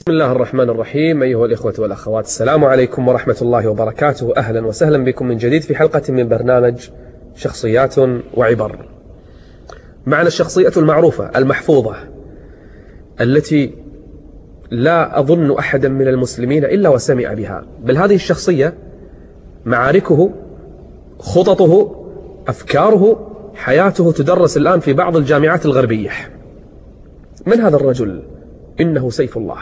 بسم الله الرحمن الرحيم. أيها الإخوة والأخوات، السلام عليكم ورحمة الله وبركاته. أهلا وسهلا بكم من جديد في حلقة من برنامج شخصيات وعبر. معنا الشخصية المعروفة المحفوظة التي لا أظن أحدا من المسلمين إلا وسمع بها، بل هذه الشخصية معاركه، خططه، أفكاره، حياته تدرس الآن في بعض الجامعات الغربية. من هذا الرجل؟ إنه سيف الله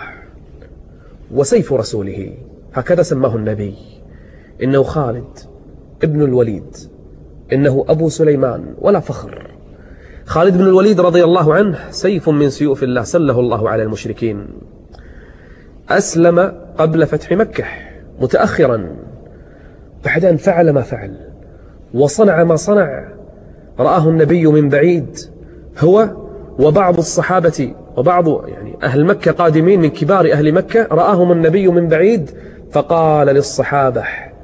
وسيف رسوله، هكذا سماه النبي. إنه خالد ابن الوليد، إنه أبو سليمان ولا فخر. خالد بن الوليد رضي الله عنه سيف من سيوف الله سله الله على المشركين. أسلم قبل فتح مكة متأخرا، بعد أن فعل ما فعل وصنع ما صنع. رآه النبي من بعيد، هو وبعض الصحابة وبعض أهل مكة قادمين من كبار أهل مكة، رآهم النبي من بعيد فقال للصحابة: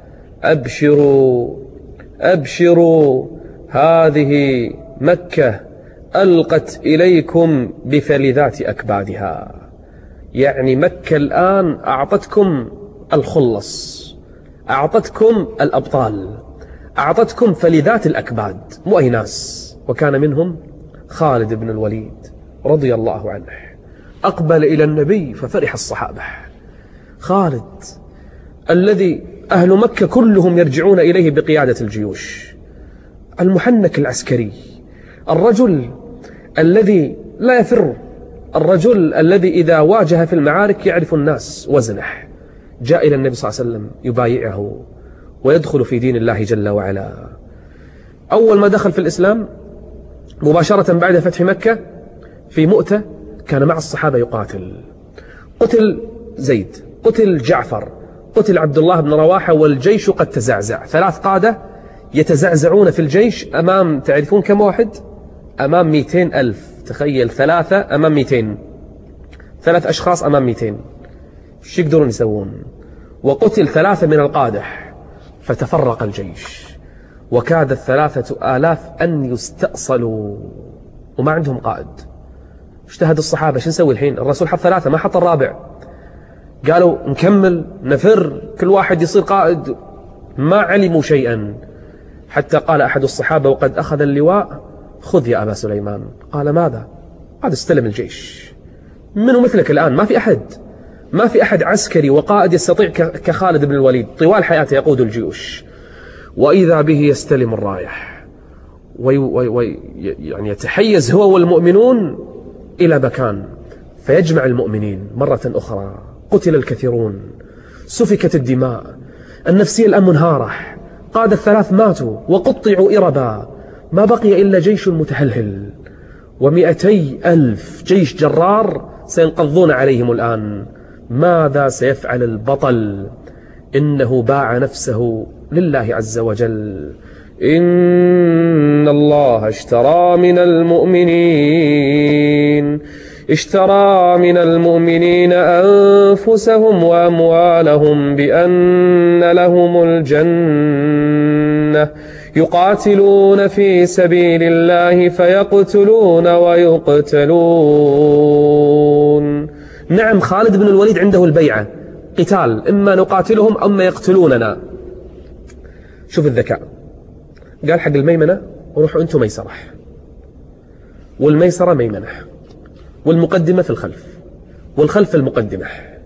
أبشروا أبشروا، هذه مكة ألقت إليكم بفلذات أكبادها. يعني مكة الآن أعطتكم الخلص، أعطتكم الأبطال، أعطتكم فلذات الأكباد، مو أي ناس. وكان منهم خالد بن الوليد رضي الله عنه. أقبل إلى النبي ففرح الصحابة. خالد الذي أهل مكة كلهم يرجعون إليه بقيادة الجيوش، المحنك العسكري، الرجل الذي لا يفر، الرجل الذي إذا واجه في المعارك يعرف الناس وزنه، جاء إلى النبي صلى الله عليه وسلم يبايعه ويدخل في دين الله جل وعلا. أول ما دخل في الإسلام مباشرة بعد فتح مكة في مؤتة كان مع الصحابة يقاتل. قتل زيد، قتل جعفر، قتل عبد الله بن رواحة، والجيش قد تزعزع. 3 قادة يتزعزعون في الجيش أمام، تعرفون كم واحد؟ أمام 200,000. تخيل 3 أمام 200، 3 أشخاص أمام 200، ايش يقدرون يسوون؟ وقتل 3 من القادة، فتفرق الجيش وكاد 3,000 أن يستأصلوا وما عندهم قائد. اجتهد الصحابة، شو نسوي الحين؟ الرسول حط 3 ما حط الرابع. قالوا نكمل نفر كل واحد يصير قائد؟ ما علموا شيئا، حتى قال أحد الصحابة وقد أخذ اللواء: خذ يا أبا سليمان. قال: ماذا؟ قال: استلم الجيش. منه مثلك الآن؟ ما في أحد، ما في أحد عسكري وقائد يستطيع كخالد بن الوليد طوال حياته يقود الجيوش. وإذا به يستلم الرايح يعني يتحيز هو والمؤمنون إلى مكان فيجمع المؤمنين مرة أخرى. قتل الكثيرون، سفكت الدماء، النفسية الآن منهارة، قادة 3 ماتوا وقطعوا إربا، ما بقي إلا جيش متهلهل، و200,000 جيش جرار سينقضون عليهم الآن. ماذا سيفعل البطل؟ إنه باع نفسه لله عز وجل. إن الله اشترى من المؤمنين أنفسهم وأموالهم بأن لهم الجنة يقاتلون في سبيل الله فيقتلون ويقتلون. نعم، خالد بن الوليد عنده البيعة، قتال، إما نقاتلهم أما يقتلوننا. شوف الذكاء، قال حق الميمنة: روحوا أنتم ميسرة، والميسرة ميمنة، والمقدمة في الخلف، والخلف المقدمة.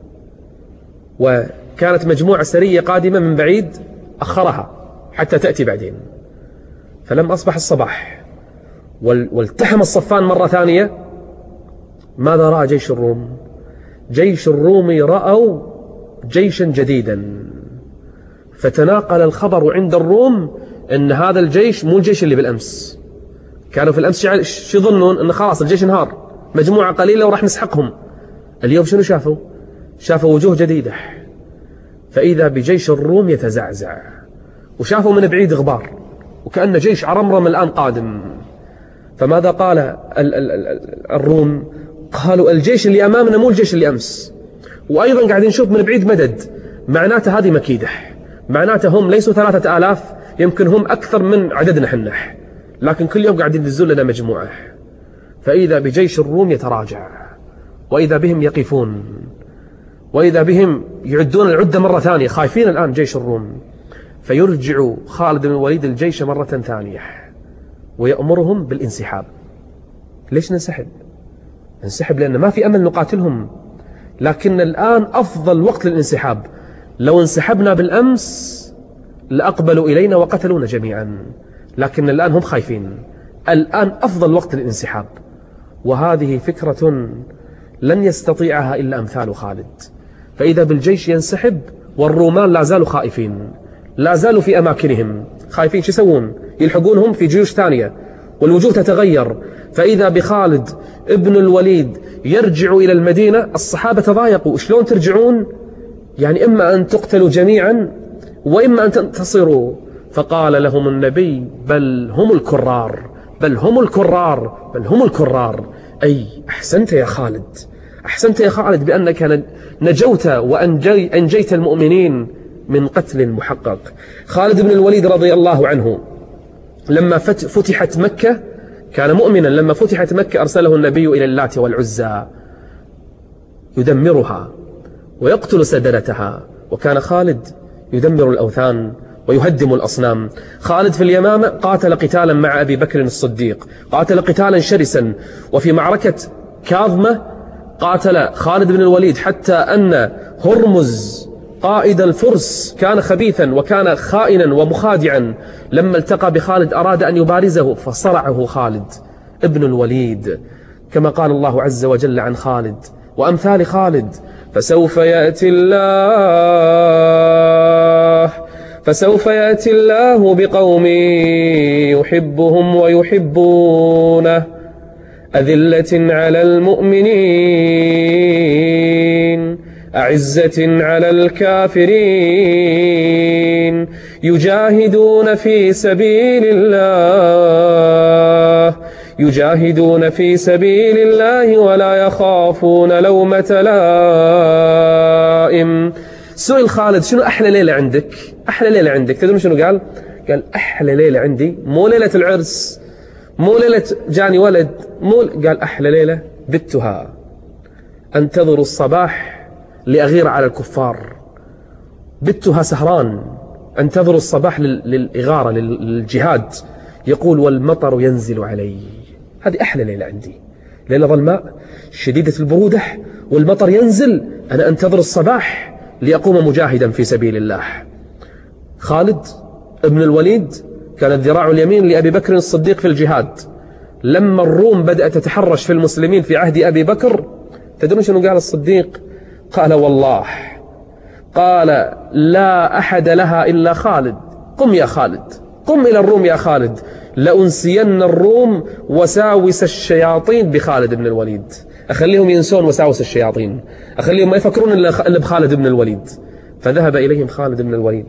وكانت مجموعة سرية قادمة من بعيد، أخرها حتى تأتي بعدين. فلما أصبح الصباح والتحم الصفان مرة ثانية، ماذا رأى جيش الروم؟ جيش الروم رأوا جيشا جديدا، فتناقل الخبر عند الروم أن هذا الجيش مو الجيش اللي بالأمس. كانوا في الأمس شو يظنون؟ أن خلاص الجيش انهار، مجموعة قليلة وراح نسحقهم. اليوم شنو شافوا؟ شافوا وجوه جديدة، فإذا بجيش الروم يتزعزع، وشافوا من بعيد غبار وكأن جيش عرمرم الآن قادم. فماذا قال الروم؟ قالوا: الجيش اللي أمامنا مو الجيش اللي أمس، وأيضا قاعدين نشوف من بعيد مدد، معناته هذه مكيدة، معناته هم ليسوا 3,000، يمكن هم أكثر من عددنا حنا، لكن كل يوم قاعدين ينزلون لنا مجموعة. فإذا بجيش الروم يتراجع، وإذا بهم يقفون. وإذا بهم يعدون العدة مرة ثانية، خايفين الآن جيش الروم. فيرجع خالد بن الوليد الجيش مرة ثانية ويأمرهم بالانسحاب. ليش ننسحب؟ ننسحب لأن ما في أمل نقاتلهم، لكن الآن أفضل وقت للانسحاب. لو انسحبنا بالأمس لأقبلوا إلينا وقتلونا جميعا، لكن الآن هم خايفين. الآن أفضل وقت للانسحاب. وهذه فكرة لن يستطيعها إلا أمثال خالد. فإذا بالجيش ينسحب والرومان لا زالوا خائفين، لا زالوا في أماكنهم خايفين، شو يسوون؟ يلحقونهم في جيوش ثانية والوجوه تتغير. فإذا بخالد ابن الوليد يرجع إلى المدينة، الصحابة تضايقوا، شلون ترجعون؟ يعني إما أن تقتلوا جميعا وإما أن تنتصروا. فقال لهم النبي: بل هم الكرار، بل هم الكرار، بل هم الكرار. أي أحسنت يا خالد، أحسنت يا خالد بأنك نجوت وأنجيت المؤمنين من قتل محقق. خالد بن الوليد رضي الله عنه لما فتحت مكة كان مؤمنا. لما فتحت مكة أرسله النبي إلى اللات والعزى يدمرها ويقتل سدرتها، وكان خالد يدمر الأوثان ويهدم الأصنام. خالد في اليمامة قاتل قتالا مع أبي بكر الصديق، قاتل قتالا شرسا. وفي معركة كاظمة قاتل خالد بن الوليد حتى أن هرمز قائد الفرس كان خبيثا وكان خائنا ومخادعا. لما التقى بخالد أراد أن يبارزه فصرعه خالد ابن الوليد، كما قال الله عز وجل عن خالد وأمثال خالد: فسوف يأتي الله بقوم يحبهم ويحبونه أذلة على المؤمنين أعزة على الكافرين يجاهدون في سبيل الله ولا يخافون لومة لائم. سئل خالد: شنو أحلى ليلة عندك؟ أحلى ليلة عندك تدرون شنو قال؟ قال: أحلى ليلة عندي مو ليلة العرس، مو ليلة جاني ولد، قال: أحلى ليلة بتها أنتظر الصباح لأغير على الكفار، بتها سهران أنتظر الصباح للإغارة للجهاد. يقول: والمطر ينزل علي. هذه أحلى ليلة عندي، ليلة ظلماء شديدة البرودة والمطر ينزل، أنا أنتظر الصباح ليقوم مجاهدا في سبيل الله. خالد ابن الوليد كان الذراع اليمين لأبي بكر الصديق في الجهاد. لما الروم بدأت تتحرش في المسلمين في عهد أبي بكر، تدرون شنو قال الصديق؟ قال: والله، قال: لا أحد لها إلا خالد. قم يا خالد، قم إلى الروم يا خالد، لأنسين الروم وساوس الشياطين بخالد بن الوليد. أخليهم ينسون وساوس الشياطين، أخليهم ما يفكرون إلا بخالد بن الوليد. فذهب إليهم خالد بن الوليد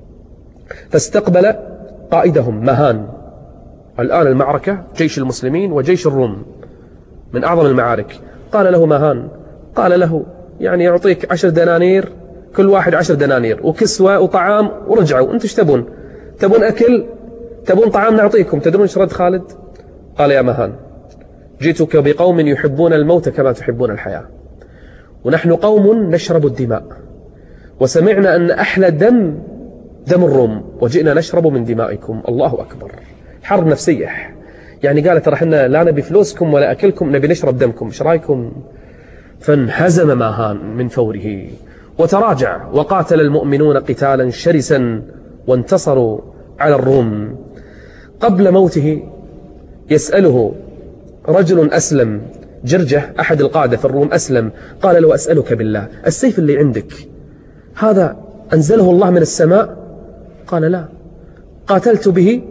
فاستقبل قائدهم مهان. الآن المعركة جيش المسلمين وجيش الروم من أعظم المعارك. قال له مهان، قال له: يعني يعطيك 10 دنانير، كل واحد 10 دنانير وكسوة وطعام ورجعوا. أنتم ايش تبون؟ تبون أكل؟ تبون طعام نعطيكم. تدرون ايش رد خالد؟ قال: يا مهان، جئتك بقوم يحبون الموت كما تحبون الحياة، ونحن قوم نشرب الدماء، وسمعنا أن أحلى دم الروم، وجئنا نشرب من دمائكم. الله أكبر. حرب نفسية. يعني قالت: ترى احنا لا نبي فلوسكم ولا أكلكم، نبي نشرب دمكم، ايش رايكم؟ فانهزم ماهان من فوره وتراجع، وقاتل المؤمنون قتالا شرسا وانتصروا على الروم. قبل موته يسأله رجل أسلم، جرجة أحد القادة في الروم أسلم، قال له: أسألك بالله، السيف اللي عندك هذا أنزله الله من السماء؟ قال: لا، قاتلت به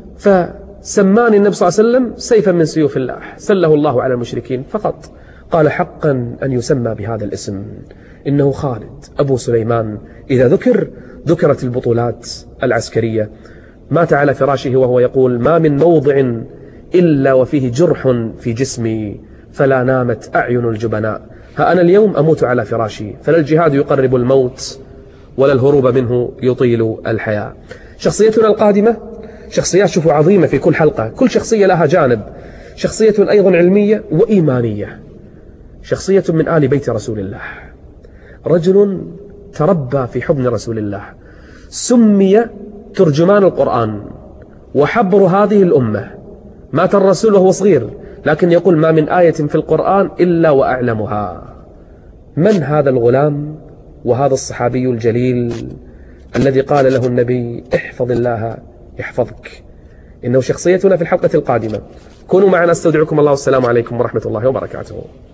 فسماني النبي صلى الله عليه وسلم سيفا من سيوف الله، سله الله على المشركين فقط. قال: حقا أن يسمى بهذا الاسم، إنه خالد أبو سليمان، إذا ذكرت البطولات العسكرية. مات على فراشه وهو يقول: ما من موضع إلا وفيه جرح في جسمي فلا نامت أعين الجبناء، ها أنا اليوم أموت على فراشي، فلا الجهاد يقرب الموت ولا الهروب منه يطيل الحياة. شخصيتنا القادمة شخصيات شوفوا عظيمة في كل حلقة، كل شخصية لها جانب. شخصية أيضا علمية وإيمانية، شخصية من آل بيت رسول الله. رجل تربى في حضن رسول الله، سمي ترجمان القرآن وحبر هذه الأمة. مات الرسول وهو صغير، لكن يقول: ما من آية في القرآن إلا وأعلمها. من هذا الغلام وهذا الصحابي الجليل الذي قال له النبي: احفظ الله يحفظك؟ إنه شخصيتنا في الحلقة القادمة. كونوا معنا، استودعكم الله، والسلام عليكم ورحمة الله وبركاته.